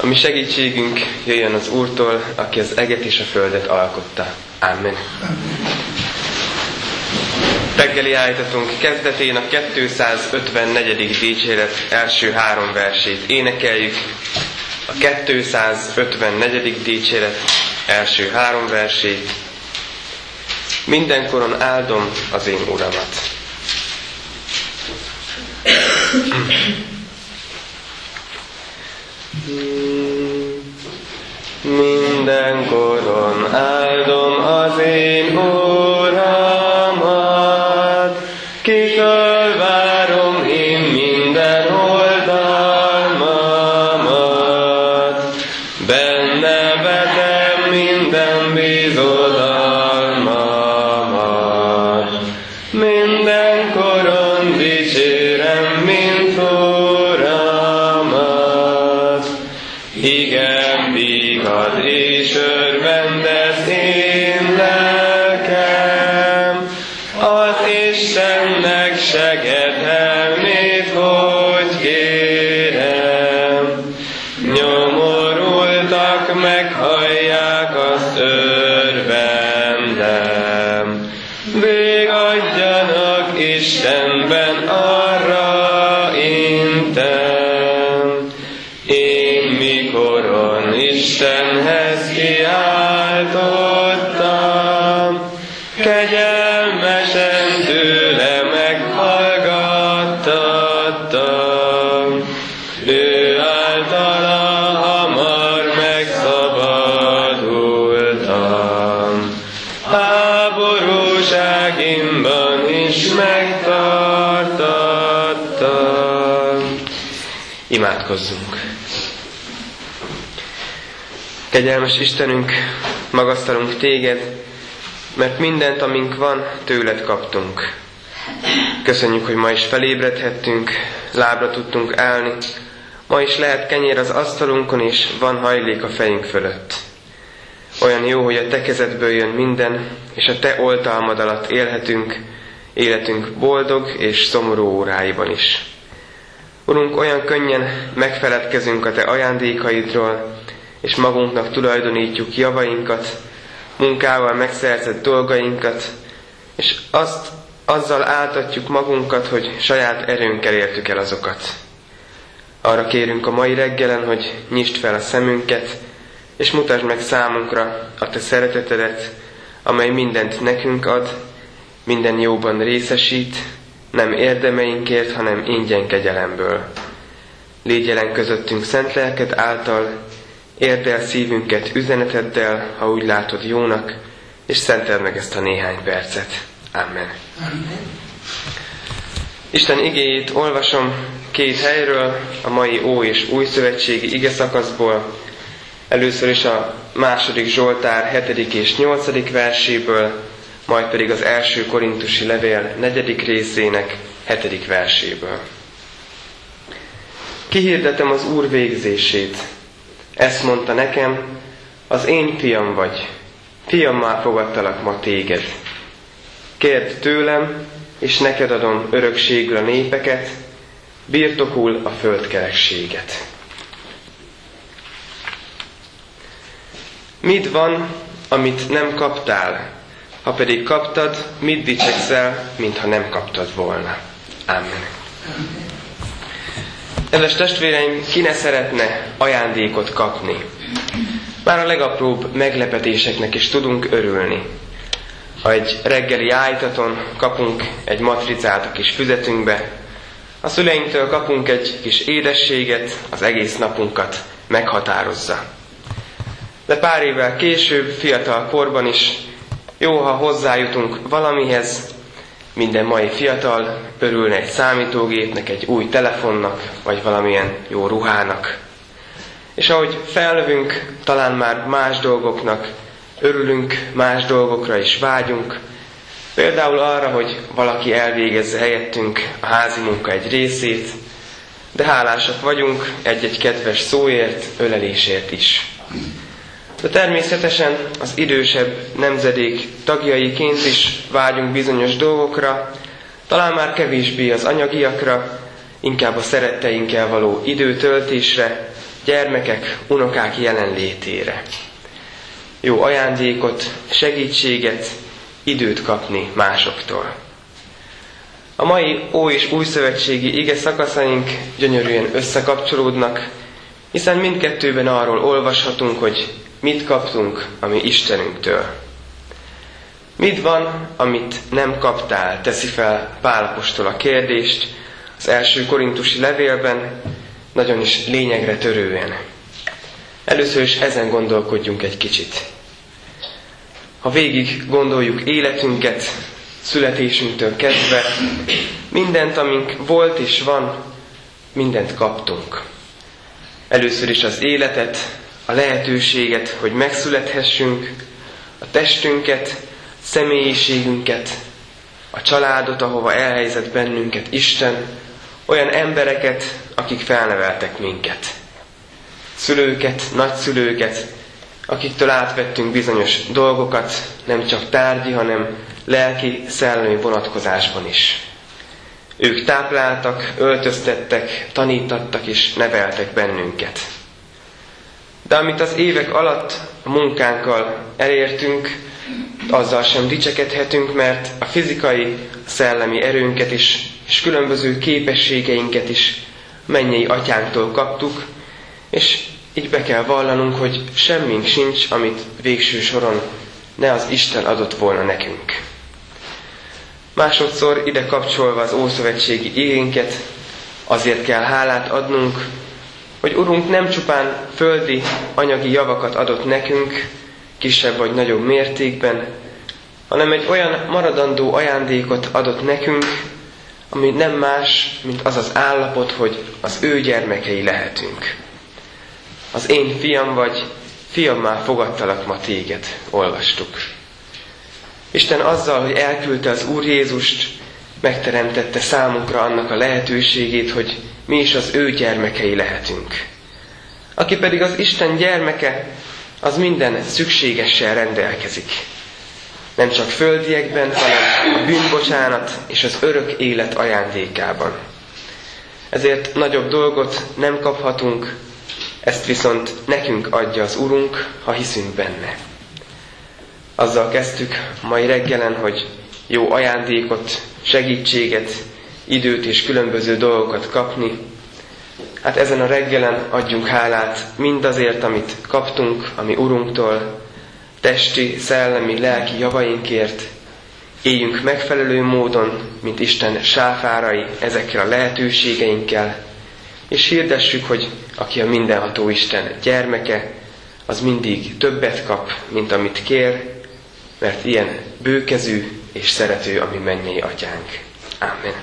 A mi segítségünk jöjjön az Úrtól, aki az eget és a földet alkotta. Amen. Reggeli állítatunk kezdetén a 254. dicséret első 3 versét énekeljük. A 254. dicséret első 3 versét. Mindenkoron áldom az én Uramat. Mindenkoron áldom az én Uramat, kitől várom én minden oldalmamat, benne vetem minden bizodalmamat, mindenkoron dicsérem, mint Uramat, igen, vigad és örvendez én lelkem, az Istennek segedelmét, hogy kérem. Nyomorultak meghallják azt örvendem, végadjanak Istenben, arra intem. Én mikoron Istenhez kiáltottam, kegyelmesen tőle meghallgattattam, ő általa hamar megszabadultam, háborúságimban is megtartattam. Imádkozzunk! Kegyelmes Istenünk, magasztalunk Téged, mert mindent, amink van, tőled kaptunk. Köszönjük, hogy ma is felébredhettünk, lábra tudtunk állni, ma is lehet kenyér az asztalunkon, és van hajlék a fejünk fölött. Olyan jó, hogy a Te kezedből jön minden, és a Te oltalmad alatt élhetünk, életünk boldog és szomorú óráiban is. Urunk, olyan könnyen megfeledkezünk a Te ajándékaidról, és magunknak tulajdonítjuk javainkat, munkával megszerzett dolgainkat, és azzal áltatjuk magunkat, hogy saját erőnkkel értük el azokat. Arra kérünk a mai reggelen, hogy nyisd fel a szemünket, és mutasd meg számunkra a Te szeretetedet, amely mindent nekünk ad, minden jóban részesít, nem érdemeinkért, hanem ingyen kegyelemből. Légy jelen közöttünk szent lelked által, érd el szívünket üzeneteddel, ha úgy látod jónak, és szenteld meg ezt a néhány percet. Amen. Amen. Isten igéjét olvasom 2 helyről, a mai Ó- és Újszövetségi igeszakaszból. Először is a 2. Zsoltár 7. és 8. verséből, majd pedig az 1. Korintusi levél 4. részének 7. verséből. Kihirdetem az Úr végzését. Ezt mondta nekem, az én fiam vagy, fiammá fogadtalak ma téged. Kérd tőlem, és neked adom örökségül a népeket, birtokul a földkerekséget. Mit van, amit nem kaptál? Ha pedig kaptad, mit dicsekszel, mintha nem kaptad volna? Amen. Kedves testvéreim, ki ne szeretne ajándékot kapni? Már a legapróbb meglepetéseknek is tudunk örülni. Ha egy reggeli ájtaton kapunk egy matricát a kis füzetünkbe, a szüleinktől kapunk egy kis édességet, az egész napunkat meghatározza. De pár évvel később, fiatal korban is jó, ha hozzájutunk valamihez. Minden mai fiatal örülne egy számítógépnek, egy új telefonnak, vagy valamilyen jó ruhának. És ahogy felnövünk, talán már más dolgoknak örülünk, más dolgokra is vágyunk. Például arra, hogy valaki elvégezze helyettünk a házi munka egy részét, de hálásak vagyunk egy-egy kedves szóért, ölelésért is. De természetesen az idősebb nemzedék tagjaiként is vágyunk bizonyos dolgokra, talán már kevésbé az anyagiakra, inkább a szeretteinkkel való időtöltésre, gyermekek, unokák jelenlétére. Jó ajándékot, segítséget, időt kapni másoktól. A mai Ói és Újszövetségi ige szakaszaink gyönyörűen összekapcsolódnak, hiszen mindkettőben arról olvashatunk, hogy mit kaptunk a mi Istenünktől. Mit van, amit nem kaptál, teszi fel Pál apostol a kérdést az első korintusi levélben, nagyon is lényegre törően. Először is ezen gondolkodjunk egy kicsit. Ha végig gondoljuk életünket, születésünktől kezdve, mindent, amink volt és van, mindent kaptunk. Először is az életet, a lehetőséget, hogy megszülethessünk, a testünket, személyiségünket, a családot, ahova elhelyezett bennünket Isten, olyan embereket, akik felneveltek minket. Szülőket, nagyszülőket, akiktől átvettünk bizonyos dolgokat, nem csak tárgyi, hanem lelki, szellemi vonatkozásban is. Ők tápláltak, öltöztettek, tanítattak és neveltek bennünket. De amit az évek alatt a munkánkkal elértünk, azzal sem dicsekedhetünk, mert a fizikai, a szellemi erőnket is, és különböző képességeinket is mennyei atyánktól kaptuk, és így be kell vallanunk, hogy semmink sincs, amit végső soron ne az Isten adott volna nekünk. Másodszor ide kapcsolva az ószövetségi igénket, azért kell hálát adnunk, hogy Urunk nem csupán földi, anyagi javakat adott nekünk, kisebb vagy nagyobb mértékben, hanem egy olyan maradandó ajándékot adott nekünk, ami nem más, mint az az állapot, hogy az ő gyermekei lehetünk. Az én fiam vagy, fiammá fogadtalak ma téged, olvastuk. Isten azzal, hogy elküldte az Úr Jézust, megteremtette számunkra annak a lehetőségét, hogy mi is az ő gyermekei lehetünk. Aki pedig az Isten gyermeke, az minden szükségessel rendelkezik. Nem csak földiekben, hanem a bűnbocsánat és az örök élet ajándékában. Ezért nagyobb dolgot nem kaphatunk, ezt viszont nekünk adja az Urunk, ha hiszünk benne. Azzal kezdtük mai reggelen, hogy jó ajándékot, segítséget, időt és különböző dolgokat kapni. Hát ezen a reggelen adjunk hálát mindazért, amit kaptunk a mi Urunktól, testi, szellemi, lelki javainkért. Éljünk megfelelő módon, mint Isten sáfárai ezekkel a lehetőségeinkkel, és hirdessük, hogy aki a mindenható Isten gyermeke, az mindig többet kap, mint amit kér, mert ilyen bőkezű és szerető a mi mennyei atyánk. Ámen.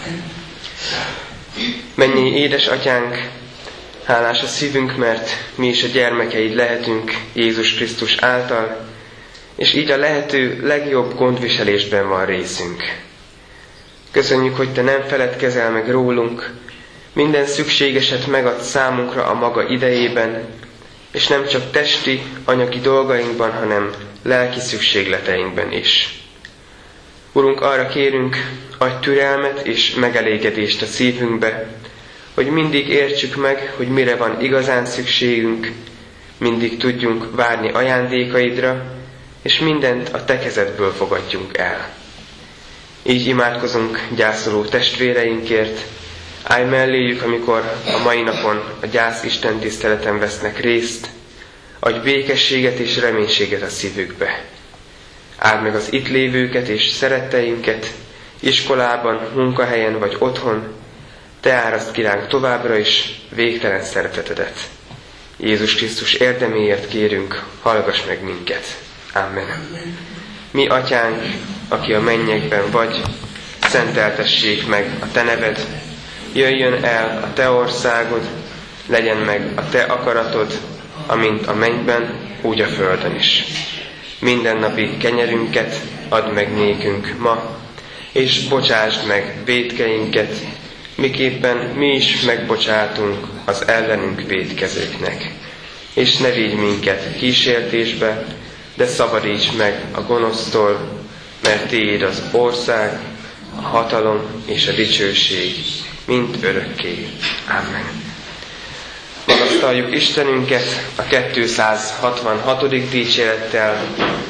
Mennyei édesatyánk, hálás a szívünk, mert mi is a gyermekeid lehetünk Jézus Krisztus által, és így a lehető legjobb gondviselésben van részünk. Köszönjük, hogy te nem feledkezel meg rólunk, minden szükségeset megad számunkra a maga idejében, és nem csak testi, anyagi dolgainkban, hanem lelki szükségleteinkben is. Urunk, arra kérünk, adj türelmet és megelégedést a szívünkbe, hogy mindig értsük meg, hogy mire van igazán szükségünk, mindig tudjunk várni ajándékaidra, és mindent a te kezedből fogadjunk el. Így imádkozunk gyászoló testvéreinkért, állj melléjük, amikor a mai napon a gyász Isten tiszteleten vesznek részt, adj békességet és reménységet a szívükbe. Áld meg az itt lévőket és szeretteinket, iskolában, munkahelyen vagy otthon, te áraszt ki ránk továbbra is végtelen szeretetedet. Jézus Krisztus érdeméért kérünk, hallgass meg minket. Amen. Mi atyánk, aki a mennyekben vagy, szenteltessék meg a te neved, jöjjön el a te országod, legyen meg a te akaratod, amint a mennyben, úgy a földön is. Mindennapi kenyerünket add meg nékünk ma, és bocsásd meg vétkeinket, miképpen mi is megbocsátunk az ellenünk vétkezőknek. És ne vigy minket kísértésbe, de szabadíts meg a gonosztól, mert tiéd az ország, a hatalom és a dicsőség, mind örökké. Amen. Magasztaljuk Istenünket a 266. dicsérettel.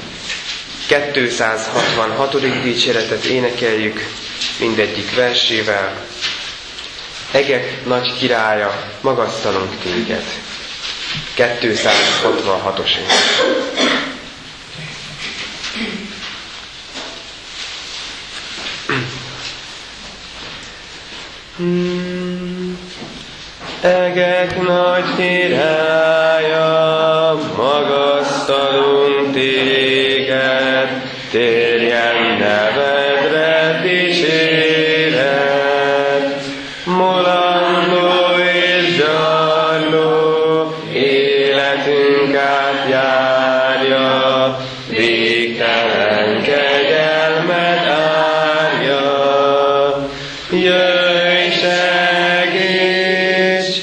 266. dicséretet énekeljük mindegyik versével. Egek nagy királya, magasztalunk téged. 266-os Egek nagy királya, magasztalunk téged, térjen nevedre dicséret. Mulandó és gyarló életünk átjárja, végtelen kegyelmet árja. Jöjj, segíts,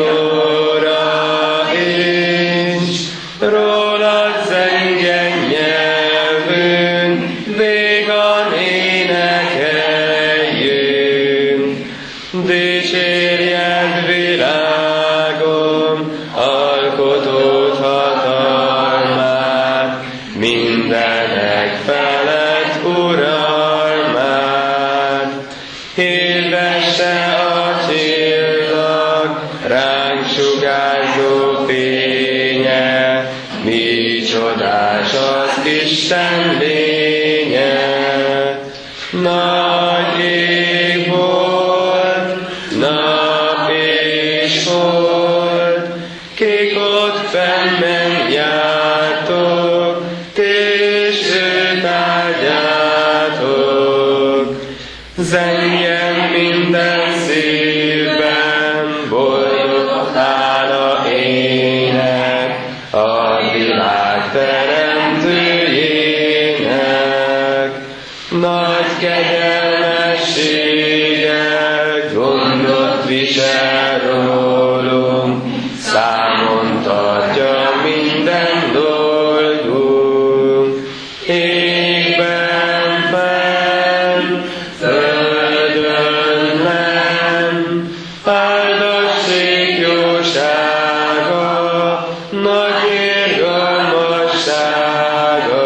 jóra énts, rólad zengjen nyelvünk, végan énekeljünk. Dicsérjed világom, alkotód hatalmát, mindenek felett uralmát. Hirdesse a csillag, ránk sugárzó fénye, mi csodás az Isten lénye. Nagy ég volt, nap és hold, kik ott fenn jártok, és őt áldjátok. Zengjen minden szívben, boldog hála ének, a világ teremtőjének. Nagy kegyelmességgel gondot visel rólunk, számon tartja minden dolgunk. Égben fenn, földön lenn, áldassék jósága, nagy irgalmassága.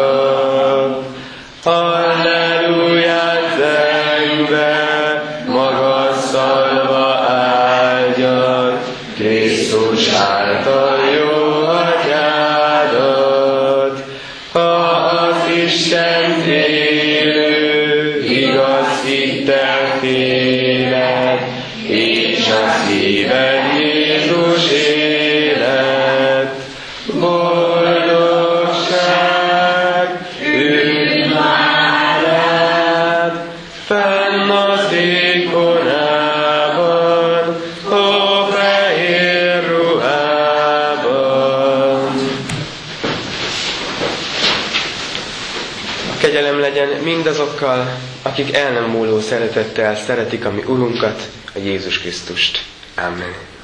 Halleluját zengve, magasztalva áldjad, Krisztus által jó atyádat. Ha az Istent élő, igaz hittel féled, és a szíved Jézus élet, boldogság, üdv már rád, fenn az éjkonában, ó fehér ruhában. Kegyelem legyen mindazokkal, akik el nem múló szeretettel szeretik a mi Urunkat, a Jézus Krisztust. Amen.